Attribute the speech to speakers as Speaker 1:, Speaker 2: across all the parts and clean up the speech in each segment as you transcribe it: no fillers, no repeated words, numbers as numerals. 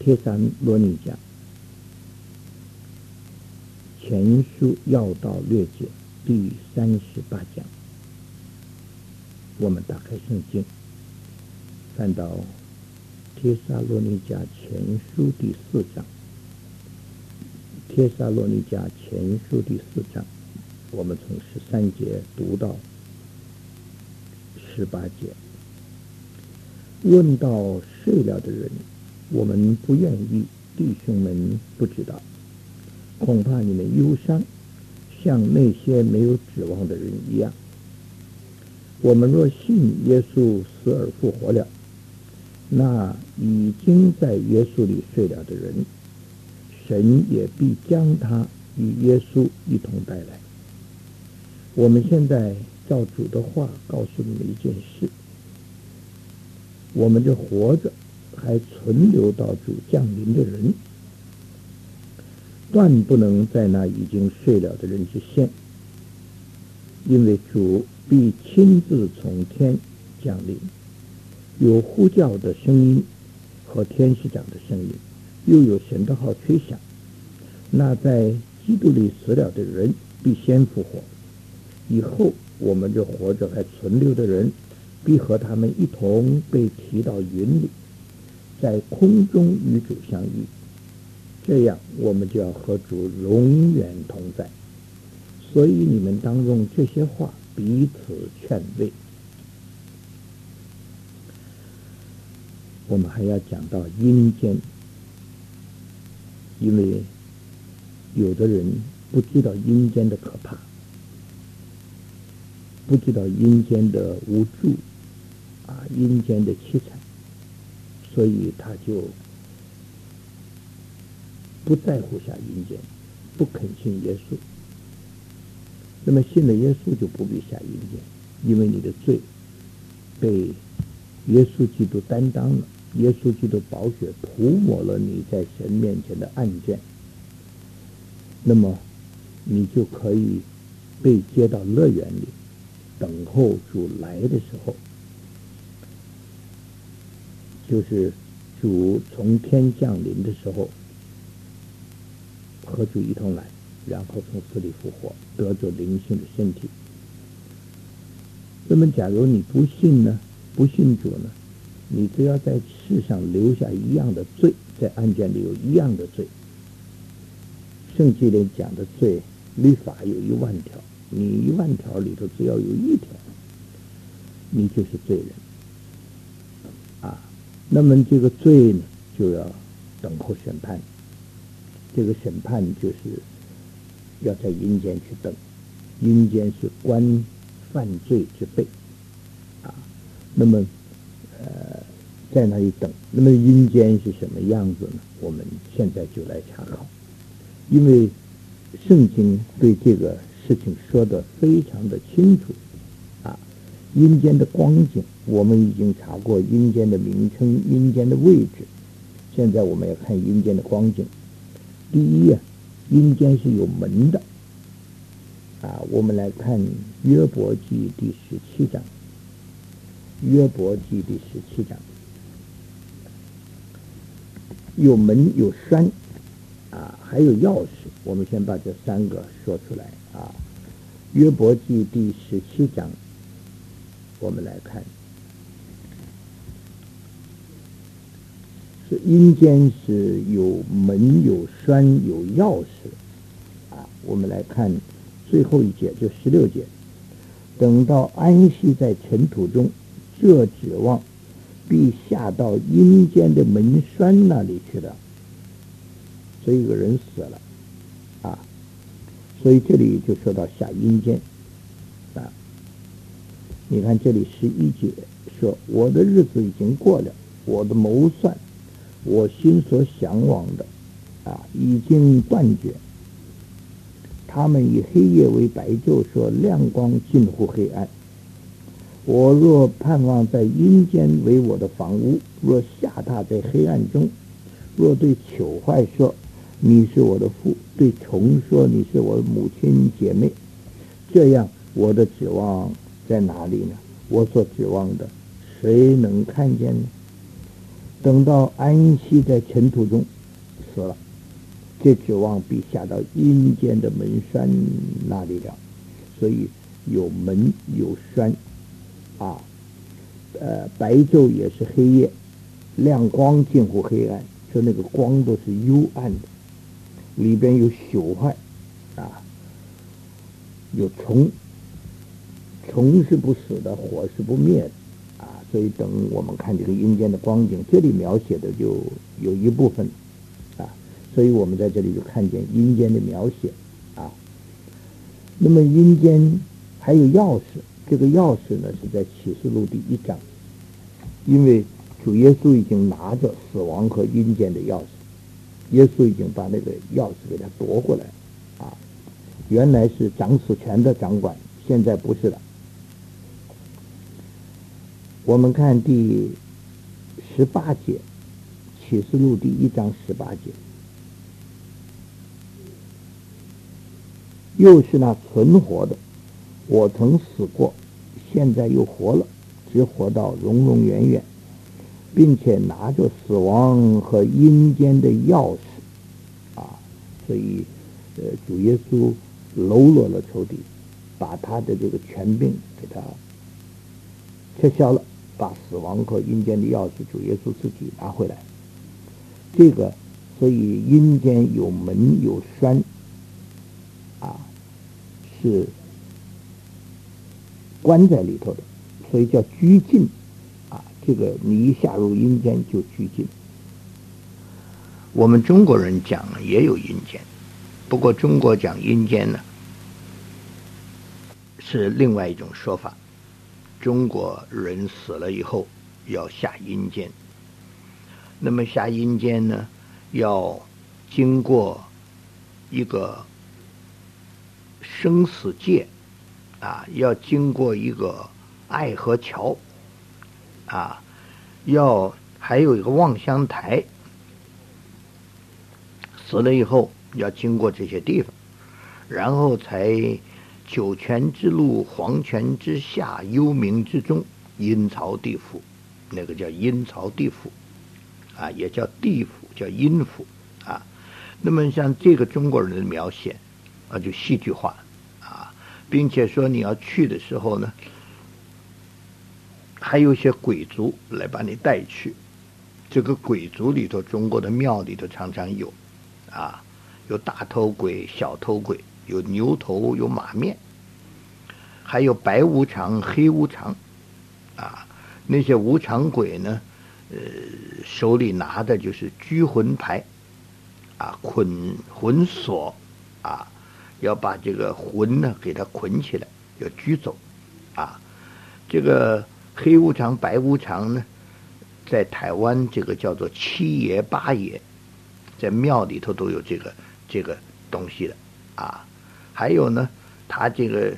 Speaker 1: 帖撒罗尼迦前书要道略解第38讲，我们打开圣经，翻到帖撒罗尼迦前书第4章。帖撒罗尼迦前书第4章，我们从13节读到18节。论到睡了的人，我们不愿意弟兄们不知道，恐怕你们忧伤，像那些没有指望的人一样。我们若信耶稣死而复活了，那已经在耶稣里睡了的人，神也必将他与耶稣一同带来。我们现在照主的话告诉你们一件事，我们这活着还存留到主降临的人，断不能在那已经睡了的人之先，因为主必亲自从天降临，有呼叫的声音和天使长的声音，又有神的号吹响。那在基督里死了的人必先复活，以后我们这活着还存留的人，必和他们一同被提到云里，在空中与主相遇，这样我们就要和主永远同在。所以你们当用这些话彼此劝慰。我们还要讲到阴间，因为有的人不知道阴间的可怕，不知道阴间的无助阴间的凄惨，所以他就不在乎下阴间，不肯信耶稣。那么信了耶稣就不必下阴间，因为你的罪被耶稣基督担当了，耶稣基督宝血涂抹了你在神面前的案卷，那么你就可以被接到乐园里，等候主来的时候，就是主从天降临的时候，和主一同来，然后从死里复活，得着灵性的身体。那么假如你不信呢，不信主呢，你只要在世上留下一样的罪，在案卷里有一样的罪。圣经里讲的罪，律法有10000条，你10000条里头只要有1条，你就是罪人那么这个罪呢，就要等候审判。这个审判就是要在阴间去等，阴间是关犯罪之辈那么在那里等。那么阴间是什么样子呢？我们现在就来查考，因为圣经对这个事情说得非常的清楚阴间的光景，我们已经查过阴间的名称，阴间的位置，现在我们要看阴间的光景。第一阴间是有门的我们来看约伯记第17章。约伯记第17章有门有栓还有钥匙。我们先把这3个说出来约伯记第17章，我们来看，是阴间是有门有栓有钥匙我们来看最后一节，就16节。等到安息在尘土中，这指望必下到阴间的门栓那里去了。所以有个人死了所以这里就说到下阴间你看这里11节说，我的日子已经过了，我的谋算，我心所向往的已经断绝。他们以黑夜为白昼，说亮光近乎黑暗。我若盼望在阴间为我的房屋，若下榻在黑暗中，若对朽坏说你是我的父，对虫说你是我的母亲姐妹，这样我的指望在哪里呢？我所指望的谁能看见呢？ 等到安息在尘土中死了，这指望必下到阴间的门栓那里了。所以有门有栓啊，白昼也是黑夜，亮光近乎黑暗，说那个光都是幽暗的，里边有朽坏啊，有虫是不死的，火是不灭的啊。所以等我们看这个阴间的光景，这里描写的就有一部分啊，所以我们在这里就看见阴间的描写啊。那么阴间还有钥匙，这个钥匙呢是在启示录第1章，因为主耶稣已经拿着死亡和阴间的钥匙，耶稣已经把那个钥匙给他夺过来啊。原来是掌死权的掌管，现在不是了。我们看第18节，启示录第1章18节，又是那存活的，我曾死过，现在又活了，直活到永永远远，并且拿着死亡和阴间的钥匙啊。所以主耶稣喽落了仇敌，把他的这个权柄给他撤销了，把死亡和阴间的钥匙主耶稣自己拿回来。这个所以阴间有门有栓啊，是关在里头的，所以叫拘禁啊。这个你一下入阴间就拘禁。我们中国人讲也有阴间，不过中国讲阴间呢是另外一种说法。中国人死了以后要下阴间，那么下阴间呢要经过一个生死界啊，要经过一个爱河桥啊，还有一个望乡台，死了以后要经过这些地方，然后才九泉之路，黄泉之下，幽冥之中，阴曹地府，那个叫阴曹地府啊，也叫地府，叫阴府啊。那么像这个中国人的描写啊，就戏剧化啊，并且说你要去的时候呢，还有一些鬼族来把你带去。这个鬼族里头，中国的庙里头常常有啊，有大头鬼、小头鬼，有牛头，有马面，还有白无常、黑无常啊。那些无常鬼呢，手里拿的就是拘魂牌啊，捆魂锁啊，要把这个魂呢给它捆起来，要拘走啊。这个黑无常、白无常呢，在台湾这个叫做七爷八爷，在庙里头都有这个东西的啊。还有呢，他这个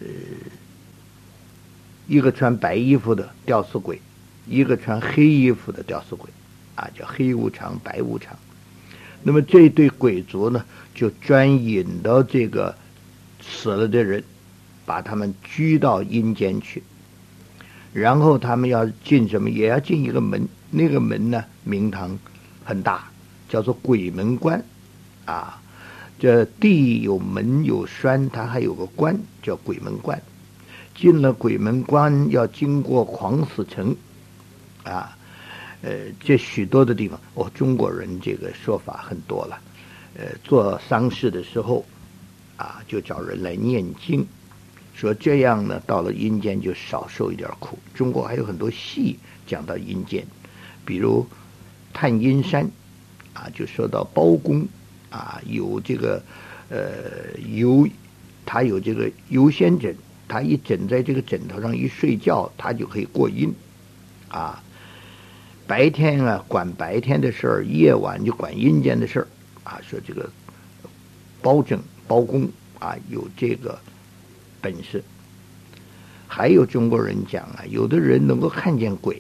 Speaker 1: 一个穿白衣服的吊死鬼，一个穿黑衣服的吊死鬼啊，叫黑无常、白无常。那么这对鬼族呢，就专引到这个死了的人，把他们拘到阴间去，然后他们要进什么，也要进一个门，那个门呢名堂很大，叫做鬼门关啊。这地有门有栓，它还有个关叫鬼门关。进了鬼门关要经过狂死城啊，这许多的地方，中国人这个说法很多了。做丧事的时候啊，就找人来念经，说这样呢，到了阴间就少受一点苦。中国还有很多戏讲到阴间，比如探阴山啊，就说到包公啊，有这个他有这个游仙枕，他一枕在这个枕头上一睡觉，他就可以过阴啊。白天啊管白天的事儿，夜晚就管阴间的事儿啊。说这个包公啊有这个本事。还有中国人讲啊，有的人能够看见鬼，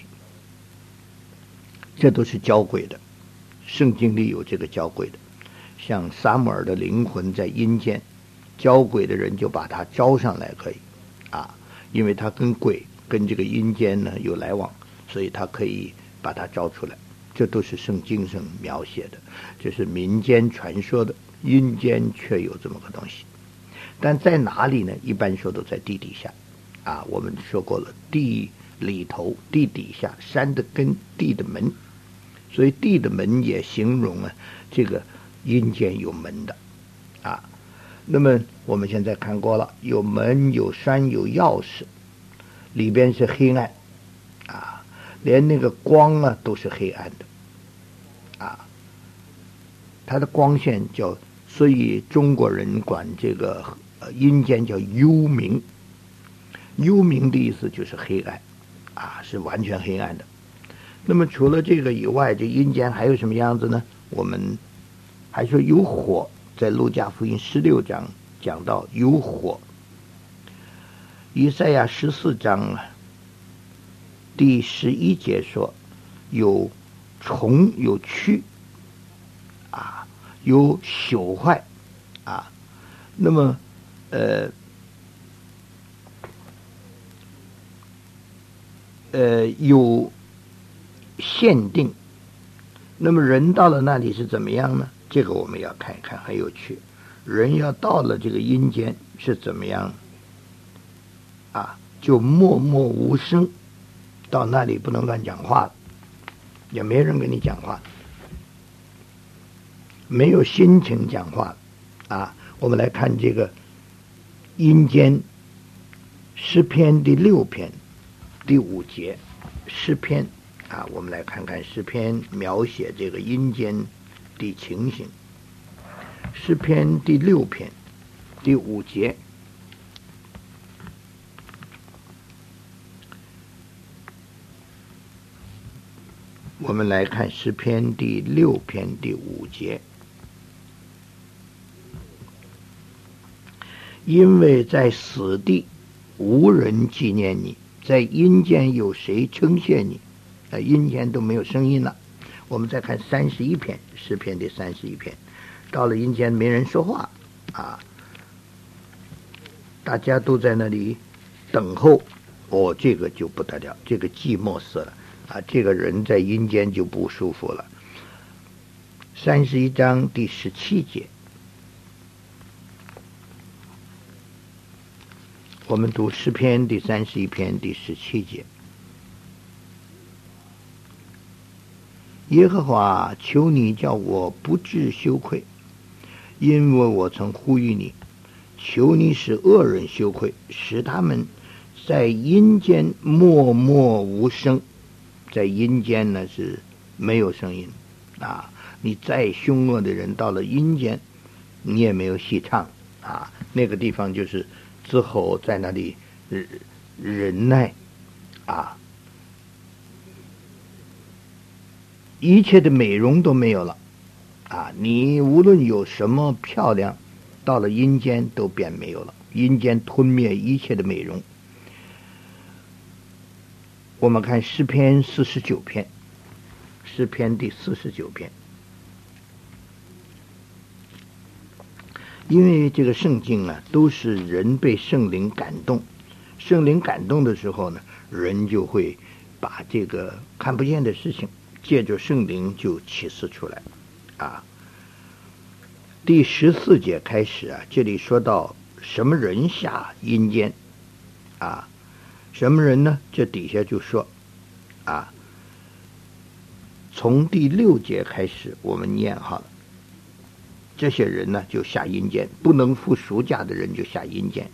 Speaker 1: 这都是交鬼的，圣经里有这个交鬼的。像撒母耳的灵魂在阴间，交鬼的人就把他招上来可以啊，因为他跟鬼跟这个阴间呢有来往，所以他可以把他招出来。 这都是圣经上描写的，这是民间传说的，阴间却有这么个东西。但在哪里呢？一般说都在地底下我们说过了，地里头，地底下，山的根，地的门，所以地的门也形容这个阴间有门的那么我们现在看过了，有门，有山，有钥匙，里边是黑暗连那个光都是黑暗的它的光线所以中国人管这个阴间叫幽冥。幽冥的意思就是黑暗是完全黑暗的。那么除了这个以外，这阴间还有什么样子呢？我们还说有火，在路加福音16章讲到有火。以赛亚14章第11节说有虫，有蛆有朽坏那么有限定。那么人到了那里是怎么样呢？这个我们要看一看，很有趣。人要到了这个阴间是怎么样就默默无声，到那里不能乱讲话了，也没人跟你讲话，没有心情讲话我们来看这个阴间，诗篇第6篇第5节，诗篇我们来看看诗篇描写这个阴间的情形。诗篇第6篇第5节，我们来看诗篇第6篇第5节。因为在死地无人纪念你，在阴间有谁称谢你？阴间都没有声音了。我们再看31篇，诗篇第31篇，到了阴间没人说话大家都在那里等候这个就不得了，这个寂寞死了这个人在阴间就不舒服了。31章第17节，我们读诗篇第31篇第17节。耶和华，求你叫我不致羞愧，因为我曾呼吁你，求你使恶人羞愧，使他们在阴间默默无声。在阴间呢是没有声音你再凶恶的人到了阴间你也没有戏唱那个地方就是之后在那里忍耐一切的美容都没有了你无论有什么漂亮，到了阴间都变没有了，阴间吞灭一切的美容。我们看诗篇49篇，诗篇第49篇。因为这个圣经都是人被圣灵感动，圣灵感动的时候呢，人就会把这个看不见的事情借着圣灵就启示出来第14节开始这里说到什么人下阴间什么人呢？这底下就说从第6节开始我们念好了，这些人呢就下阴间，不能付赎价的人就下阴间。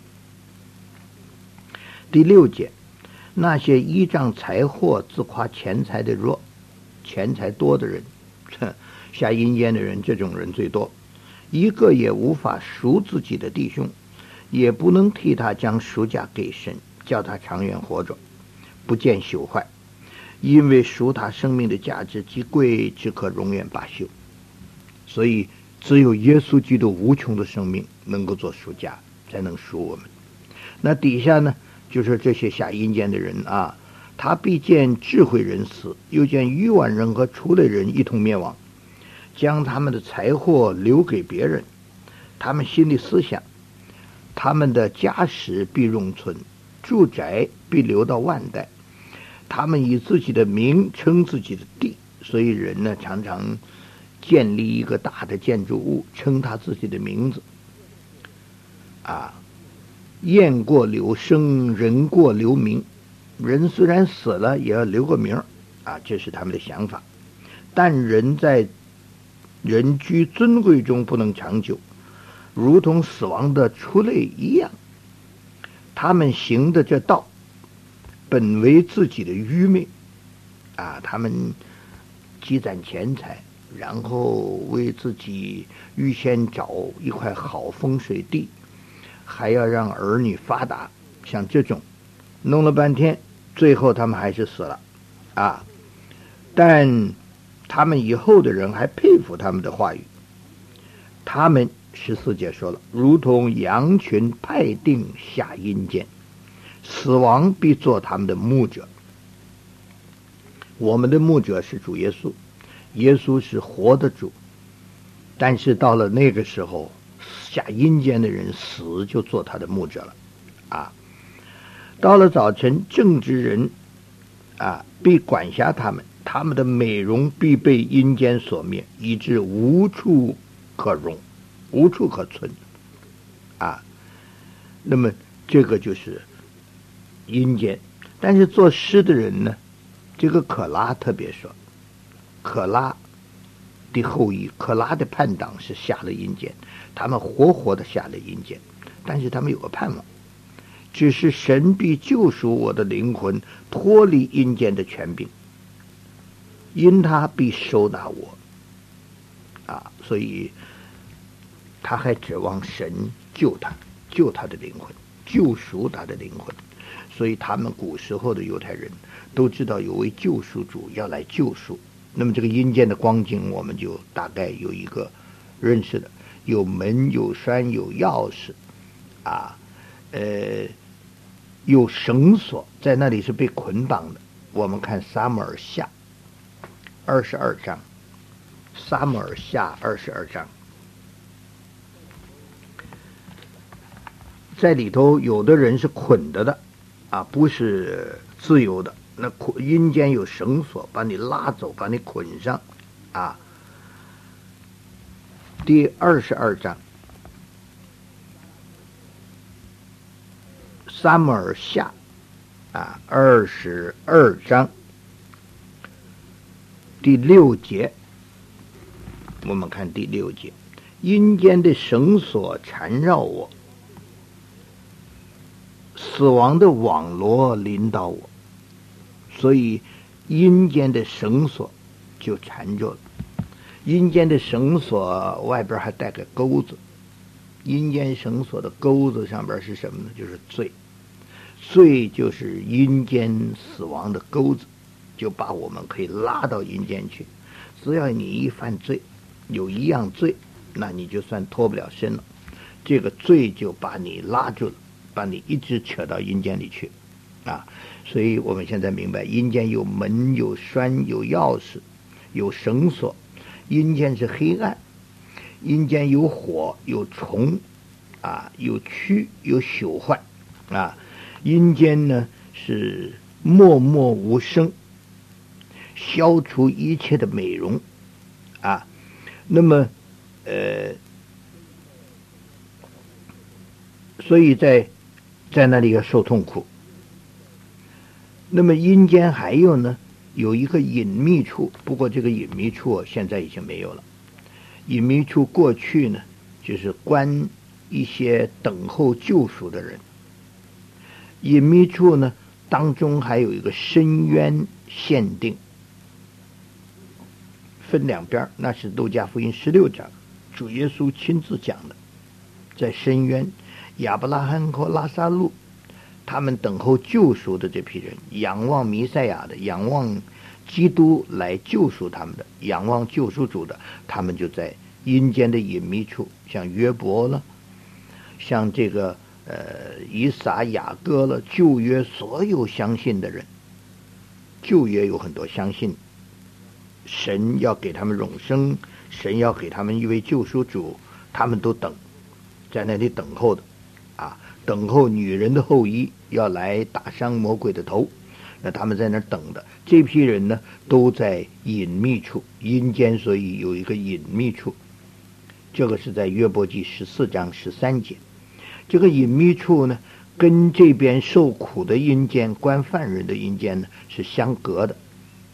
Speaker 1: 第6节，那些依仗财货自夸钱财的弱，钱财多的人，下阴间的人，这种人最多，一个也无法赎自己的弟兄，也不能替他将赎价给神，叫他长远活着，不见朽坏，因为赎他生命的价值极贵，只可永远罢休。所以只有耶稣基督无穷的生命能够做赎价，才能赎我们。那底下呢，就是这些下阴间的人他必见智慧人死，又见愚顽人和畜类人一同灭亡，将他们的财货留给别人，他们心里思想，他们的家室必永存，住宅必留到万代，他们以自己的名称自己的地， 所以人呢常常建立一个大的建筑物，称他自己的名字。雁过留声，人过留名。人虽然死了，也要留个名这是他们的想法。但人在人居尊贵中不能长久，如同死亡的畜类一样。他们行的这道，本为自己的愚昧他们积攒钱财，然后为自己预先找一块好风水地，还要让儿女发达，像这种弄了半天，最后他们还是死了但他们以后的人还佩服他们的话语。他们14节说了，如同羊群派定下阴间，死亡必做他们的牧者。我们的牧者是主耶稣，耶稣是活的主，但是到了那个时候，下阴间的人死就做他的牧者了到了早晨，正直人必管辖他们，他们的美容必被阴间所灭，以致无处可容，无处可存那么这个就是阴间。但是做诗的人呢，这个可拉特别说，可拉的后裔，可拉的叛党是下了阴间，他们活活的下了阴间，但是他们有个盼望，只是神必救赎我的灵魂，脱离阴间的权柄，因他必收纳我所以他还指望神救他的灵魂，救赎他的灵魂。所以他们古时候的犹太人都知道有位救赎主要来救赎。那么这个阴间的光景我们就大概有一个认识的，有门有栓有钥匙有绳索，在那里是被捆绑的。我们看撒母耳下22章，撒母耳下22章，在里头有的人是捆的不是自由的。那阴间有绳索把你拉走，把你捆上第22章，撒母耳下22章第6节，我们看第6节，阴间的绳索缠绕我，死亡的网罗临到我。所以阴间的绳索就缠住了。阴间的绳索外边还带个钩子，阴间绳索的钩子上边是什么呢？就是罪。罪就是阴间死亡的钩子，就把我们可以拉到阴间去。只要你一犯罪，有一样罪，那你就算脱不了身了，这个罪就把你拉住了，把你一直扯到阴间里去所以我们现在明白，阴间有门有栓有钥匙有绳索，阴间是黑暗，阴间有火有虫有蛆有朽坏阴间呢是默默无声，消除一切的美容那么所以在那里要受痛苦。那么阴间还有呢，有一个隐秘处，不过这个隐秘处现在已经没有了。隐秘处过去呢，就是关一些等候救赎的人。隐秘处呢，当中还有一个深渊限定，分两边，那是路加福音16章，主耶稣亲自讲的。在深渊，亚伯拉罕和拉撒路他们等候救赎的这批人，仰望弥赛亚的，仰望基督来救赎他们的，仰望救赎主的，他们就在阴间的隐秘处，像约伯了，像这个以撒雅各了，旧约所有相信的人，旧约有很多相信神要给他们永生，神要给他们一位救赎主，他们都等在那里等候的等候女人的后裔要来打伤魔鬼的头， 那他们在那儿等的。这批人呢，都在隐秘处，阴间，所以有一个隐秘处。这个是在约伯记14章13节。这个隐秘处呢，跟这边受苦的阴间、关犯人的阴间呢是相隔的。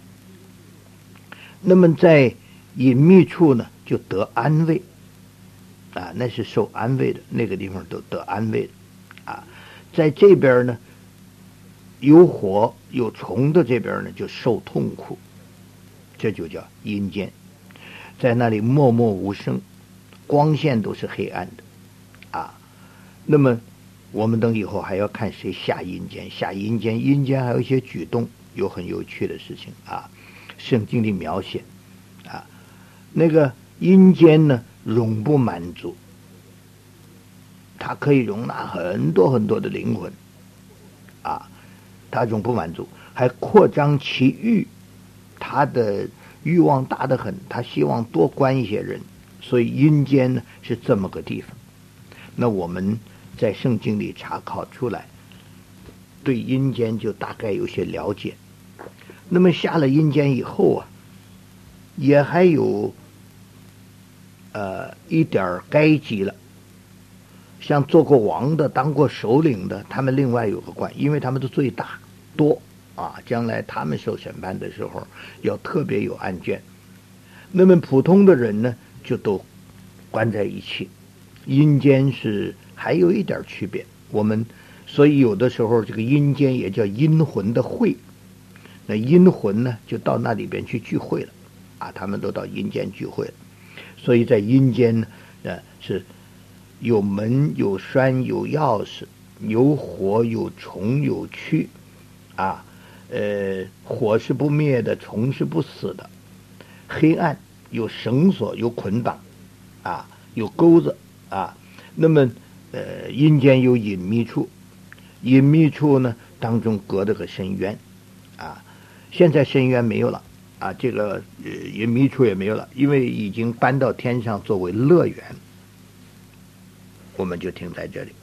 Speaker 1: 那么在隐秘处呢，就得安慰啊，那是受安慰的，那个地方都得安慰的啊。在这边呢，有火有虫的这边呢，就受痛苦，这就叫阴间。在那里默默无声，光线都是黑暗的啊。那么我们等以后还要看谁下阴间，下阴间，阴间还有一些举动，有很有趣的事情啊，圣经里描写啊。那个阴间呢，容不满足，它可以容纳很多很多的灵魂啊，它容不满足，还扩张其欲，他的欲望大得很，他希望多关一些人，所以阴间呢是这么个地方。那我们在圣经里查考出来，对阴间就大概有些了解。那么下了阴间以后啊，也还有一点该级了。像做过王的、当过首领的，他们另外有个官，因为他们的罪大多啊，将来他们受审判的时候要特别有案卷。那么普通的人呢，就都关在一起。阴间是还有一点区别，我们所以有的时候这个阴间也叫阴魂的会，那阴魂呢就到那里边去聚会了啊，他们都到阴间聚会了。所以在阴间呢，是有门有栓有钥匙，有火有虫有蛆啊，火是不灭的，虫是不死的，黑暗有绳索有捆绑啊，有钩子啊。那么阴间有隐秘处，隐秘处呢当中隔着个深渊啊，现在深渊没有了啊，这个隐秘处也没有了，因为已经搬到天上作为乐园。我们就停在这里。